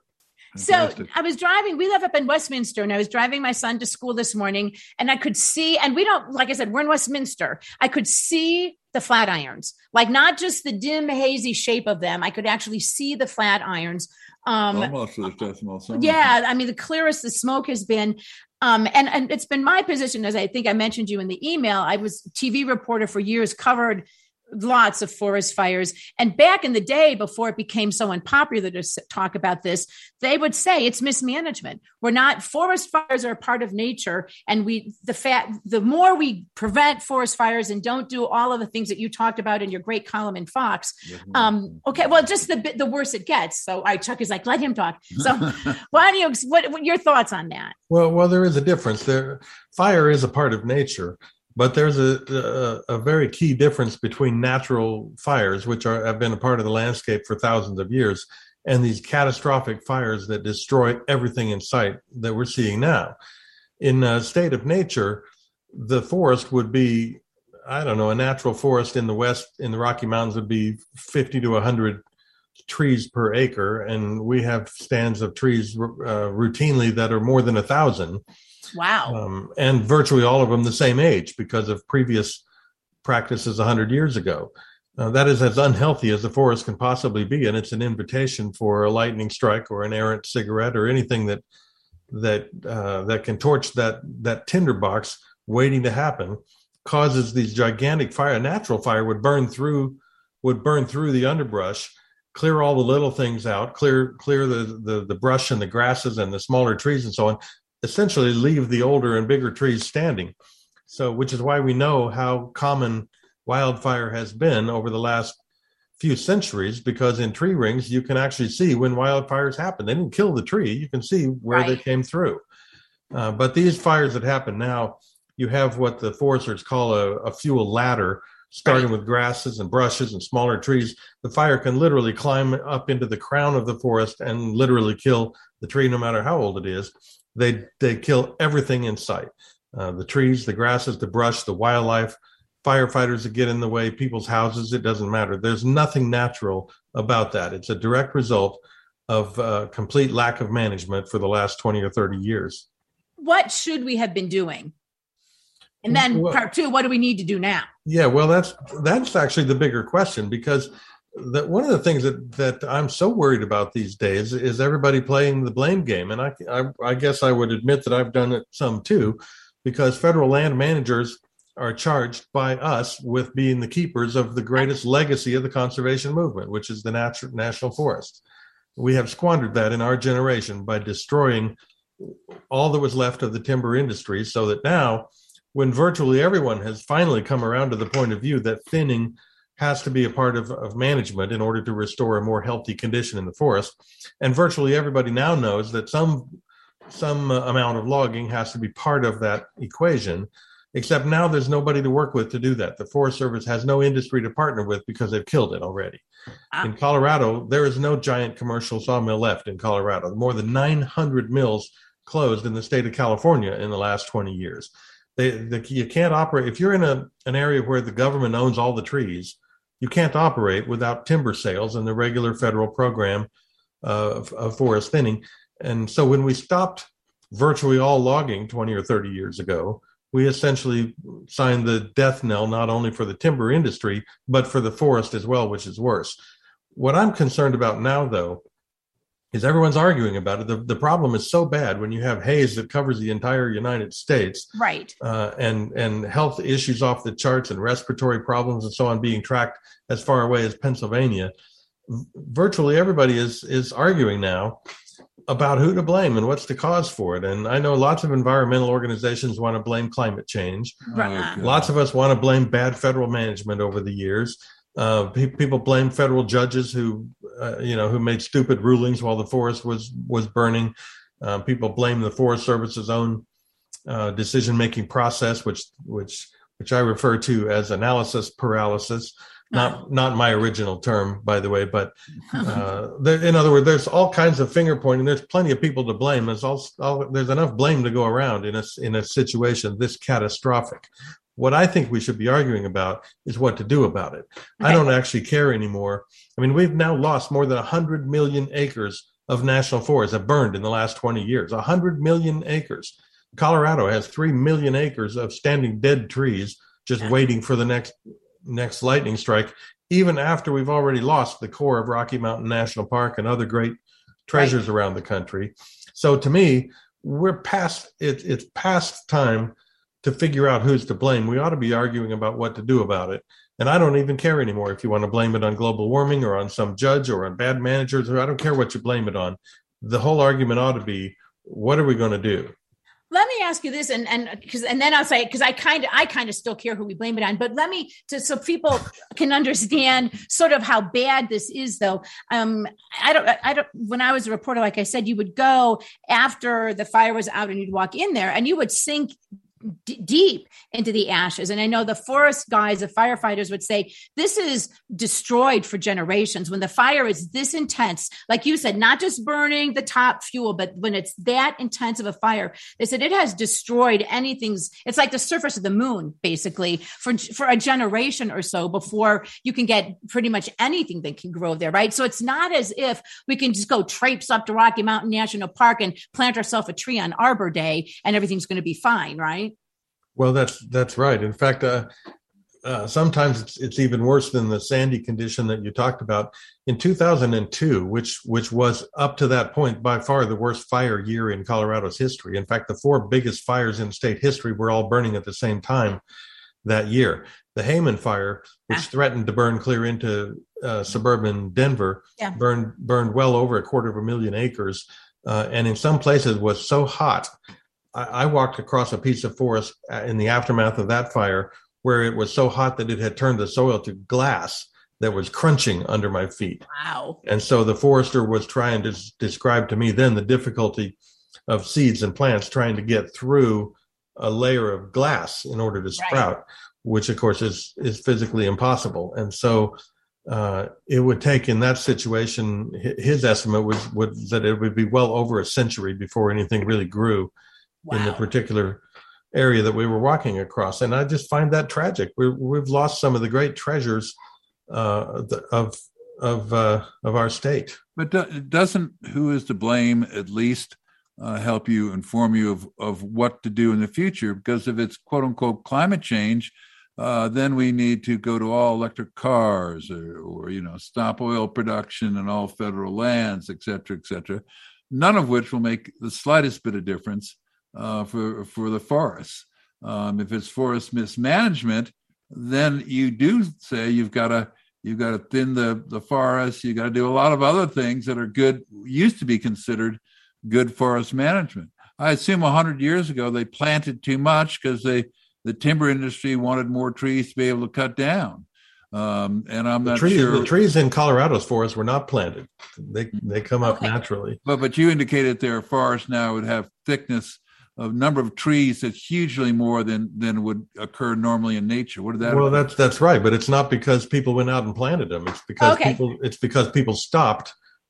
So I was driving, we live up in Westminster, and I was driving my son to school this morning, and I could see, and we don't, like I said, we're in Westminster. I could see the flat irons, like not just the dim, hazy shape of them. I could actually see the flat irons. Um, Almost for the decimal summer. Yeah. I mean, the clearest the smoke has been. Um, and, and it's been my position, as I think I mentioned you in the email. I was a T V reporter for years, covered lots of forest fires. And back in the day, before it became so unpopular to talk about this, they would say it's mismanagement. We're not, forest fires are a part of nature. And we, the fact, the more we prevent forest fires and don't do all of the things that you talked about in your great column in Fox. Um, okay. Well, just the the worse it gets. So I, Chuck is like, let him talk. So why do you, what, what your thoughts on that? Well, well, there is a difference there. Fire is a part of nature. But there's a, a, a very key difference between natural fires, which are, have been a part of the landscape for thousands of years, and these catastrophic fires that destroy everything in sight that we're seeing now. In a state of nature, the forest would be, I don't know, a natural forest in the West, in the Rocky Mountains would be fifty to one hundred trees per acre, and we have stands of trees uh, routinely that are more than a thousand. Wow. Um, and virtually all of them the same age because of previous practices one hundred years ago. Uh, that is as unhealthy as the forest can possibly be, and it's an invitation for a lightning strike or an errant cigarette or anything that that uh, that can torch that that tinderbox waiting to happen, causes these gigantic fire. A natural fire would burn through would burn through the underbrush, clear all the little things out, clear clear the, the the brush and the grasses and the smaller trees and so on, essentially leave the older and bigger trees standing. So, which is why we know how common wildfire has been over the last few centuries, because in tree rings, you can actually see when wildfires happen. They didn't kill the tree. You can see where right. they came through. Uh, but these fires that happen now, you have what the foresters call a, a fuel ladder, starting right. with grasses and brushes and smaller trees. The fire can literally climb up into the crown of the forest and literally kill the tree, no matter how old it is. They they kill everything in sight. Uh, the trees, the grasses, the brush, the wildlife, firefighters that get in the way, people's houses, it doesn't matter. There's nothing natural about that. It's a direct result of uh, complete lack of management for the last twenty or thirty years. What should we have been doing? And then well, part two, what do we need to do now? Yeah, well, that's that's actually the bigger question, because that one of the things that, that I'm so worried about these days is everybody playing the blame game. And I, I, I guess I would admit that I've done it some too, because federal land managers are charged by us with being the keepers of the greatest legacy of the conservation movement, which is the natu- national forest. We have squandered that in our generation by destroying all that was left of the timber industry, so that now, when virtually everyone has finally come around to the point of view that thinning has to be a part of, of management in order to restore a more healthy condition in the forest. And virtually everybody now knows that some some uh, amount of logging has to be part of that equation, except now there's nobody to work with to do that. The Forest Service has no industry to partner with because they've killed it already. Ah. In Colorado, there is no giant commercial sawmill left in Colorado. More than nine hundred mills closed in the state of California in the last twenty years. They, the, you can't operate if you're in a an area where the government owns all the trees. You can't operate without timber sales and the regular federal program uh, of, of forest thinning. And so when we stopped virtually all logging twenty or thirty years ago, we essentially signed the death knell, not only for the timber industry, but for the forest as well, which is worse. What I'm concerned about now, though, is everyone's arguing about it. The, the problem is so bad when you have haze that covers the entire United States, right? Uh, and and health issues off the charts and respiratory problems and so on being tracked as far away as Pennsylvania. Virtually everybody is is arguing now about who to blame and what's the cause for it. And I know lots of environmental organizations want to blame climate change. Right. Oh, Lots of us want to blame bad federal management over the years. Uh, pe- people blame federal judges who, uh, you know, who made stupid rulings while the forest was was burning. Uh, people blame the Forest Service's own uh, decision-making process, which which which I refer to as analysis paralysis. Not not my original term, by the way, but uh, there, in other words, there's all kinds of finger pointing. There's plenty of people to blame. There's also all, there's enough blame to go around in a in a situation this catastrophic. What I think we should be arguing about is what to do about it. Okay. I don't actually care anymore. I mean, we've now lost more than one hundred million acres of national forests have burned in the last twenty years. one hundred million acres. Colorado has three million acres of standing dead trees just yeah. waiting for the next next lightning strike, even after we've already lost the core of Rocky Mountain National Park and other great treasures right. around the country. So to me, we're past it. It's past time to figure out who's to blame. We ought to be arguing about what to do about it. And I don't even care anymore if you want to blame it on global warming or on some judge or on bad managers, or I don't care what you blame it on. The whole argument ought to be, what are we going to do? Let me ask you this, and and because and then I'll say, because I kind of I kind of still care who we blame it on, but let me to so people can understand sort of how bad this is. Though um, I don't I don't. When I was a reporter, like I said, you would go after the fire was out, and you'd walk in there, and you would sink D- deep into the ashes. And I know the forest guys, the firefighters would say, this is destroyed for generations. When the fire is this intense, like you said, not just burning the top fuel, but when it's that intense of a fire, they said it has destroyed anything's, it's like the surface of the moon, basically, for, for a generation or so before you can get pretty much anything that can grow there, right? So it's not as if we can just go traipse up to Rocky Mountain National Park and plant ourselves a tree on Arbor Day and everything's going to be fine, right? Well, that's that's right. In fact, uh, uh, sometimes it's it's even worse than the Sandy condition that you talked about. In two thousand two, which which was up to that point by far the worst fire year in Colorado's history. In fact, the four biggest fires in state history were all burning at the same time that year. The Hayman fire, which ah. threatened to burn clear into uh, suburban Denver, yeah. burned burned well over a quarter of a million acres, uh, and in some places was so hot. I walked across a piece of forest in the aftermath of that fire where it was so hot that it had turned the soil to glass that was crunching under my feet. Wow. And so the forester was trying to s- describe to me then the difficulty of seeds and plants trying to get through a layer of glass in order to sprout, right. which of course is, is physically impossible. And so uh, it would take in that situation, his estimate was, was that it would be well over a century before anything really grew. Wow. In the particular area that we were walking across. And I just find that tragic. We're, we've lost some of the great treasures uh, of of uh, of our state. But do, doesn't who is to blame at least uh, help you, inform you of, of what to do in the future? Because if it's quote unquote climate change, uh, then we need to go to all electric cars or, or, you know, stop oil production in all federal lands, et cetera, et cetera, none of which will make the slightest bit of difference Uh, for for the forests. Um, if it's forest mismanagement, then you do say you've got to you've got to thin the the forest. You got to do a lot of other things that are good, used to be considered good forest management. I assume a hundred years ago they planted too much because they the timber industry wanted more trees to be able to cut down. Um, and I'm the not trees, sure. The trees in Colorado's forests were not planted; they they come up okay. naturally. But but you indicated there are forests now would have thickness of number of trees that's hugely more than than would occur normally in nature. What did that? Well, that's that's right, but it's not because people went out and planted them. It's because okay. people. It's because people stopped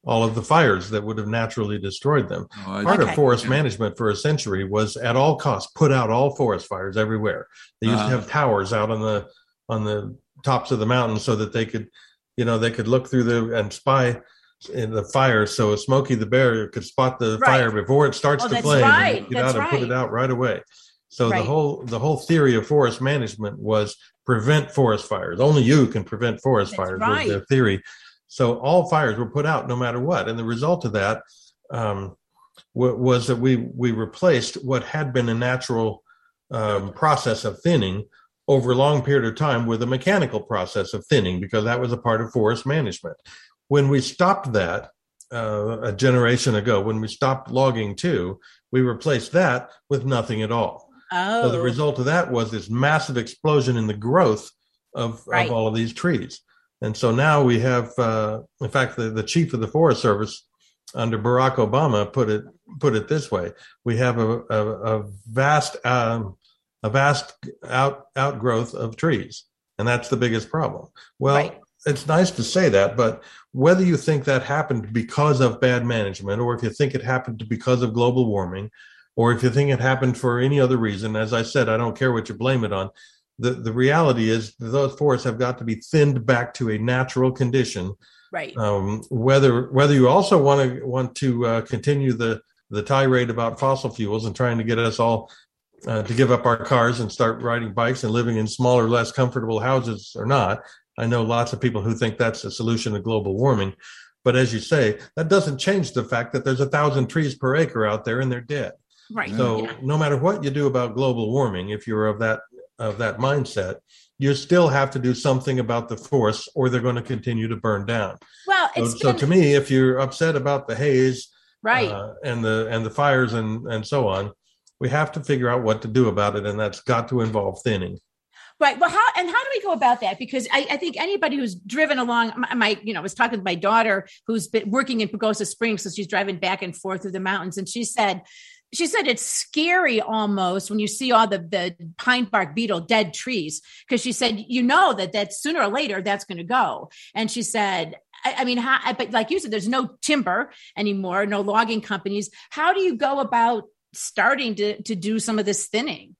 all of the fires that would have naturally destroyed them. Oh, Part okay. of forest management for a century was at all costs put out all forest fires everywhere. They used Uh-huh. to have towers out on the on the tops of the mountains so that they could, you know, they could look through the and spy in the fire. So Smokey the Bear could spot the Right. fire before it starts Oh, to that's flame right. and get That's out and put right. it out right away. So Right. the whole the whole theory of forest management was prevent forest fires. Only you can prevent forest That's fires right. was their theory. So all fires were put out no matter what. And the result of that um, w- was that we we replaced what had been a natural um, process of thinning over a long period of time with a mechanical process of thinning, because that was a part of forest management. When we stopped that uh, a generation ago, when we stopped logging too, we replaced that with nothing at all. Oh, So the result of that was this massive explosion in the growth of, Right. of all of these trees. And so now we have, uh, in fact, the, the chief of the Forest Service under Barack Obama put it put it this way: we have a, a, a vast um, a vast out outgrowth of trees, and that's the biggest problem. Well, Right. it's nice to say that, but whether you think that happened because of bad management, or if you think it happened because of global warming, or if you think it happened for any other reason, as I said, I don't care what you blame it on. The the reality is that those forests have got to be thinned back to a natural condition. right. Um, whether whether you also want to want to uh, continue the the tirade about fossil fuels and trying to get us all uh, to give up our cars and start riding bikes and living in smaller, less comfortable houses or not. I know lots of people who think that's the solution to global warming. But as you say, that doesn't change the fact that there's a thousand trees per acre out there and they're dead. Right. So Yeah. no matter what you do about global warming, if you're of that of that mindset, you still have to do something about the forests, or they're going to continue to burn down. Well, So, it's so been- to me, if you're upset about the haze, right. uh, and the and the fires and and so on, we have to figure out what to do about it, and that's got to involve thinning. Right. Well, how and how do we go about that? Because I, I think anybody who's driven along my, my, you know, I was talking to my daughter who's been working in Pagosa Springs, so she's driving back and forth through the mountains, and she said, she said it's scary almost when you see all the the pine bark beetle dead trees, because she said, you know, that that sooner or later that's going to go. And she said, I, I mean, how, but like you said, there's no timber anymore, no logging companies. How do you go about starting to to do some of this thinning?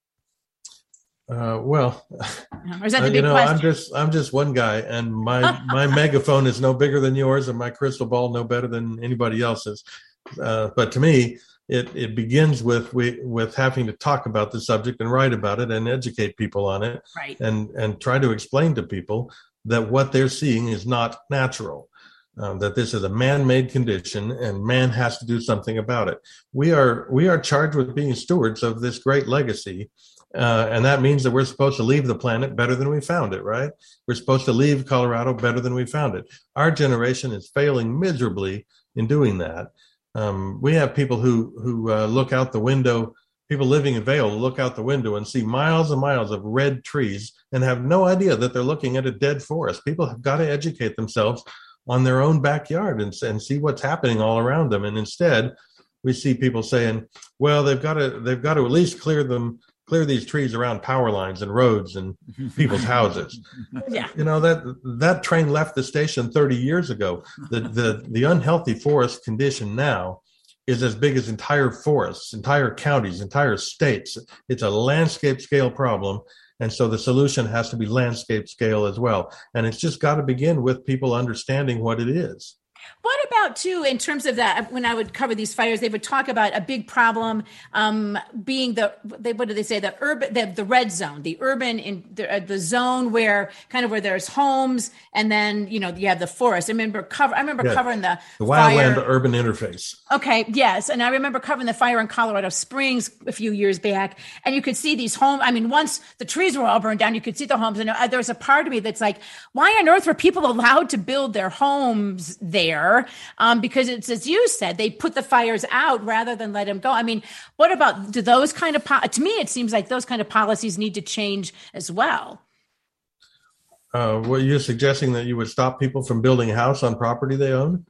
Uh, well, Or is that the uh, big you know, question? I'm just I'm just one guy, and my my megaphone is no bigger than yours, and my crystal ball no better than anybody else's. Uh, but to me, it it begins with we with having to talk about the subject and write about it and educate people on it, Right. and and try to explain to people that what they're seeing is not natural. Um, that this is a man-made condition and man has to do something about it. We are we are charged with being stewards of this great legacy, uh, and that means that we're supposed to leave the planet better than we found it, right? We're supposed to leave Colorado better than we found it. Our generation is failing miserably in doing that. Um, we have people who who uh, look out the window, people living in Vail look out the window and see miles and miles of red trees and have no idea that they're looking at a dead forest. People have got to educate themselves on their own backyard and, and see what's happening all around them. And instead, we see people saying, well, they've got to they've got to at least clear them, clear these trees around power lines and roads and people's houses. Yeah. You know, that that train left the station thirty years ago. The the the unhealthy forest condition now is as big as entire forests, entire counties, entire states. It's a landscape scale problem. And so the solution has to be landscape scale as well. And it's just got to begin with people understanding what it is. What about too, in terms of that, when I would cover these fires, they would talk about a big problem um, being the, they, what do they say, the urban, the, the red zone, the urban, in the, uh, the zone where kind of where there's homes, and then, you know, you have the forest. I remember cover, I remember Yeah. covering the, The fire. wildland to urban interface. Okay, yes. And I remember covering the fire in Colorado Springs a few years back, and you could see these homes. I mean, once the trees were all burned down, you could see the homes. And uh, there was a part of me that's like, why on earth were people allowed to build their homes there? Um, because it's, as you said, they put the fires out rather than let them go. I mean, what about, do those kind of, po- to me, it seems like those kind of policies need to change as well. Uh, were you suggesting that you would stop people from building a house on property they own? Well, I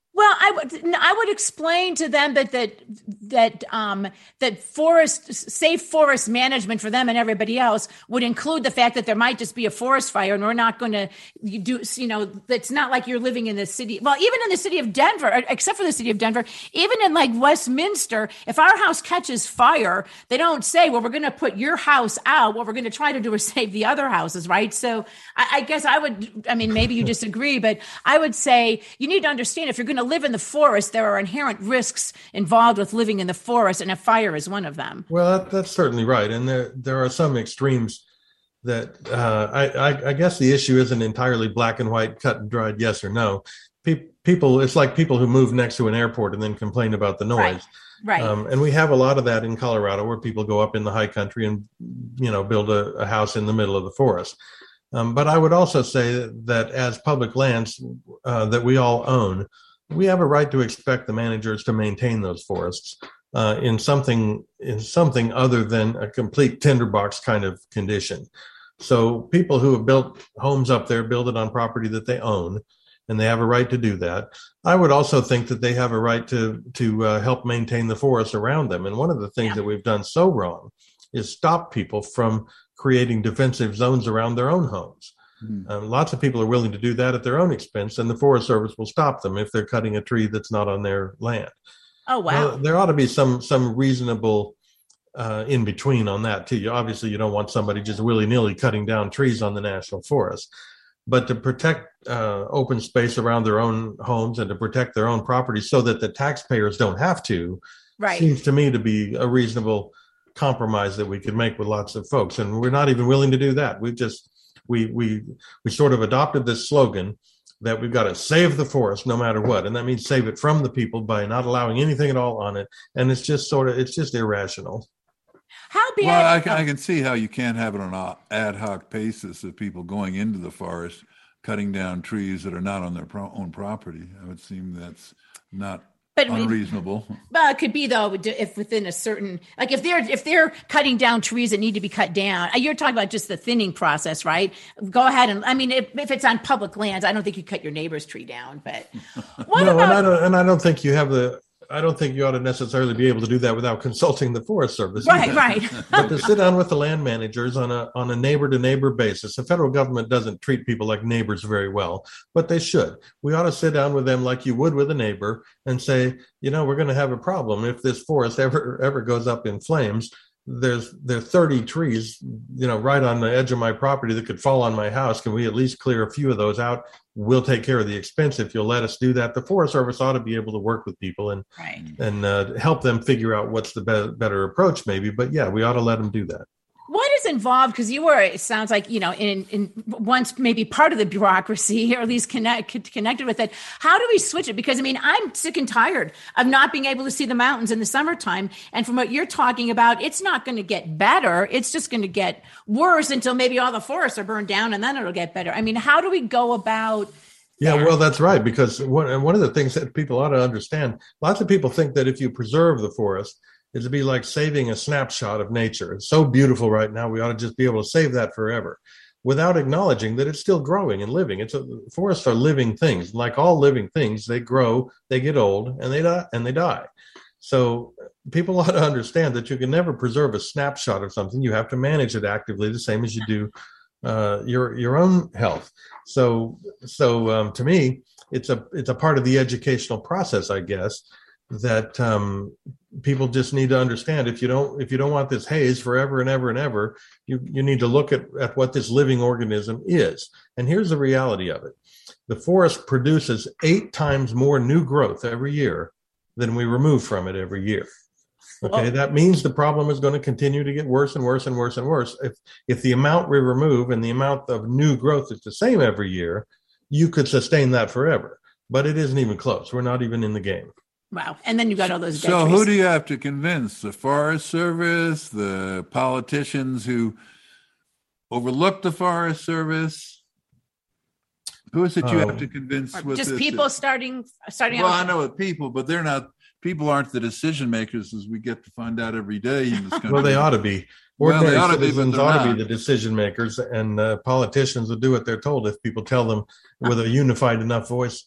I would I would explain to them that that that um, that forest safe forest management for them and everybody else would include the fact that there might just be a forest fire, and we're not going to do. You know, it's not like you're living in the city. Well, even in the city of Denver, except for the city of Denver, even in like Westminster, if our house catches fire, they don't say, "Well, we're going to put your house out." What we're going to try to do is save the other houses, right? So, I, I guess I would. I mean, maybe you disagree, but I would say you need to understand if you're going to live in the forest, there are inherent risks involved with living in the forest, and a fire is one of them. Well, that, that's certainly right. And there, there are some extremes that uh, I, I, I guess the issue isn't entirely black and white, cut and dried, yes or no. Pe- people, it's like people who move next to an airport and then complain about the noise. Right. Right. Um, and we have a lot of that in Colorado, where people go up in the high country and, you know, build a, a house in the middle of the forest. Um, but I would also say that as public lands uh, that we all own, we have a right to expect the managers to maintain those forests uh, in something in something other than a complete tinderbox kind of condition. So people who have built homes up there build it on property that they own, and they have a right to do that. I would also think that they have a right to to uh, help maintain the forests around them. And one of the things yeah. that we've done so wrong is stop people from creating defensive zones around their own homes. Mm. Um, lots of people are willing to do that at their own expense, and the Forest Service will stop them if they're cutting a tree that's not on their land. Oh, wow. Now, there ought to be some some reasonable uh, in between on that, too. You, obviously, you don't want somebody just willy-nilly cutting down trees on the national forest. But to protect uh, open space around their own homes and to protect their own property so that the taxpayers don't have to, right. seems to me to be a reasonable compromise that we could make with lots of folks. And we're not even willing to do that. We just, we, we, we sort of adopted this slogan that we've got to save the forest no matter what. And that means save it from the people by not allowing anything at all on it. And it's just sort of, it's just irrational. How bad? Well, I can, I can see how you can't have it on an ad hoc basis of people going into the forest, cutting down trees that are not on their pro- own property. It would seem that's not But unreasonable. Well, it could be though, if within a certain, like if they're if they're cutting down trees that need to be cut down. You're talking about just the thinning process, right? Go ahead and I mean, if, if it's on public lands, I don't think you cut your neighbor's tree down. But what no, about? And I don't, and I don't think you have the. I don't think you ought to necessarily be able to do that without consulting the Forest Service. Right, right. But to sit down with the land managers on a on a neighbor to neighbor basis, the federal government doesn't treat people like neighbors very well, but they should. We ought to sit down with them like you would with a neighbor and say, you know, we're going to have a problem if this forest ever ever goes up in flames. There's there are thirty trees, you know, right on the edge of my property that could fall on my house. Can we at least clear a few of those out? We'll take care of the expense if you'll let us do that. The Forest Service ought to be able to work with people and right. and uh, help them figure out what's the be- better approach, maybe. But yeah, we ought to let them do that. What is involved? Because you were, it sounds like, you know, in, in once maybe part of the bureaucracy, or at least connect, connected with it. How do we switch it? Because I mean, I'm sick and tired of not being able to see the mountains in the summertime. And from what you're talking about, it's not going to get better. It's just going to get worse until maybe all the forests are burned down, and then it'll get better. I mean, how do we go about? Yeah, well, that's right. Because one, one of the things that people ought to understand, lots of people think that if you preserve the forest, it'd be like saving a snapshot of nature. It's so beautiful right now. We ought to just be able to save that forever without acknowledging that it's still growing and living. It's a, forests are living things. Like all living things, they grow, they get old, and they die, and they die. So people ought to understand that you can never preserve a snapshot of something. You have to manage it actively, the same as you do uh, your your own health. So so um, to me, it's a it's a part of the educational process, I guess, that um, people just need to understand. If you don't, if you don't want this haze forever and ever and ever, you, you need to look at, at what this living organism is. And here's the reality of it. The forest produces eight times more new growth every year than we remove from it every year. Okay. Well, that means the problem is going to continue to get worse and worse and worse and worse. If, if the amount we remove and the amount of new growth is the same every year, you could sustain that forever, but it isn't even close. We're not even in the game. Wow. And then you got all those dead So trees. Who do you have to convince? The Forest Service, the politicians who overlook the Forest Service? Who is it you Oh. have to convince with Just this? people starting starting Well, out. I know with people, but they're not. People aren't the decision makers, as we get to find out every day in this country. Well, they ought to be. Well, Ordinary they ought to be, but citizens they're ought to not. be the decision makers, and uh, politicians will do what they're told if people tell them with a unified enough voice.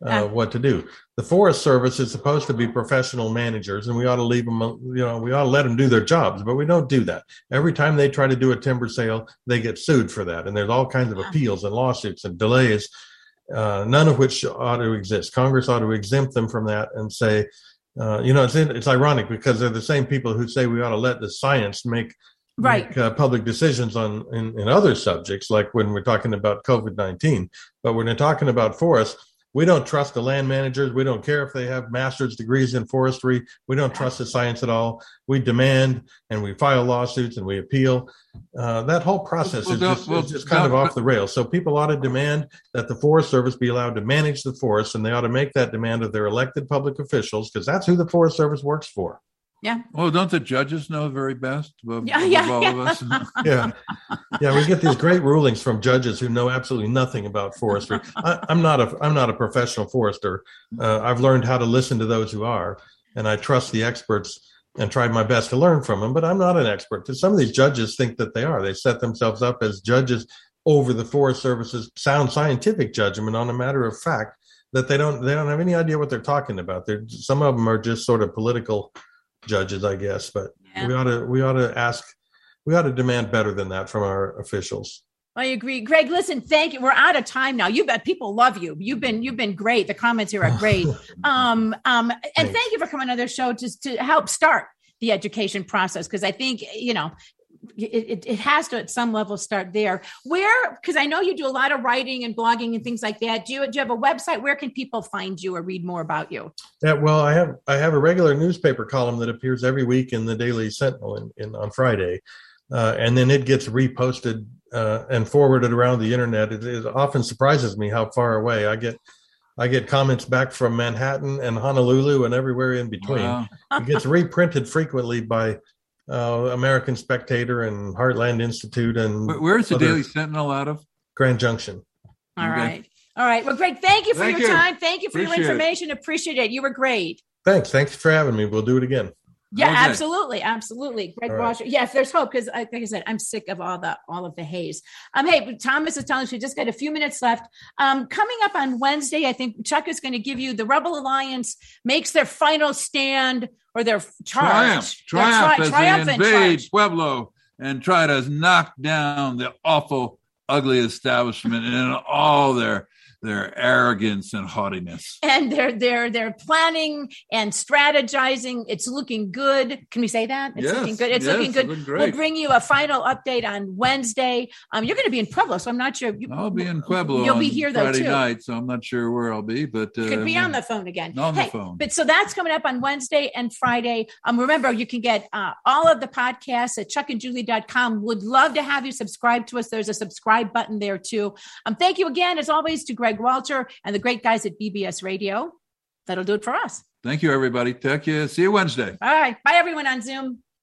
uh, what to do. The Forest Service is supposed to be professional managers, and we ought to leave them, you know, we ought to let them do their jobs, but we don't do that. Every time they try to do a timber sale, they get sued for that. And there's all kinds of appeals and lawsuits and delays, uh, none of which ought to exist. Congress ought to exempt them from that and say, uh, you know, it's, it's ironic because they're the same people who say we ought to let the science make Right. Make, uh, public decisions on in, in other subjects, like when we're talking about COVID nineteen. But when we're talking about forests, we don't trust the land managers. We don't care if they have master's degrees in forestry. We don't trust the science at all. We demand and we file lawsuits and we appeal. Uh, that whole process well, is just, well, is just kind of off the rails. So people ought to demand that the Forest Service be allowed to manage the forests, and they ought to make that demand of their elected public officials, because that's who the Forest Service works for. Yeah. Well, don't the judges know very best above, yeah, above yeah, all yeah. of us? yeah. Yeah. We get these great rulings from judges who know absolutely nothing about forestry. I, I'm not a, I'm not a professional forester. Uh, I've learned how to listen to those who are, and I trust the experts and tried my best to learn from them, but I'm not an expert. Some of these judges think that they are. They set themselves up as judges over the Forest Service's sound scientific judgment on a matter of fact that they don't, they don't have any idea what they're talking about. They're, some of them are just sort of political judges, I guess, but yeah. we ought to we ought to ask, we ought to demand better than that from our officials. I agree, Greg. Listen, thank you. We're out of time now. You bet people love you. You've been you've been great. The comments here are great. um, um, and Thanks. Thank you for coming on their show just to help start the education process, because I think you know it, it, it has to at some level start there. Where, because I know you do a lot of writing and blogging and things like that. Do you, do you have a website? Where can people find you or read more about you? Yeah, well, I have I have a regular newspaper column that appears every week in the Daily Sentinel in, in on Friday, uh, and then it gets reposted uh, and forwarded around the internet. It, it often surprises me how far away I get. I get comments back from Manhattan and Honolulu and everywhere in between. Wow. It gets reprinted frequently by Uh, American Spectator and Heartland Institute. And where's the Daily Sentinel out of? Grand Junction. All okay. right. All right. Well, Greg, thank you for thank your you. time. Thank you for Appreciate your information. It. Appreciate it. You were great. Thanks. Thanks for having me. We'll do it again. Yeah, okay. absolutely. Absolutely. Greg all right. Washer. Yes, there's hope, because like I said, I'm sick of all the all of the haze. Um, hey, Thomas is telling us we just got a few minutes left. Um, coming up on Wednesday, I think Chuck is going to give you the Rebel Alliance makes their final stand or their charge. Triumph. Triumph tri- as triumphant they invade charge. Pueblo and try to knock down the awful, ugly establishment and all their their arrogance and haughtiness. And they're they're they're planning and strategizing. It's looking good. Can we say that? It's yes, looking good. It's yes, looking good. Looking great. We'll bring you a final update on Wednesday. Um, you're going to be in Pueblo, so I'm not sure. You, I'll be in Pueblo. You'll on be here though Friday too. night, so I'm not sure where I'll be, but uh, you could be on the phone again. On hey, the phone. But so that's coming up on Wednesday and Friday. Um, remember, you can get uh, all of the podcasts at chuck and julie dot com. Would love to have you subscribe to us. There's a subscribe button there too. Um, thank you again, as always, to Greg Walter and the great guys at B B S Radio. That'll do it for us. Thank you, everybody. Take you. See you Wednesday. All right. Bye, everyone on Zoom.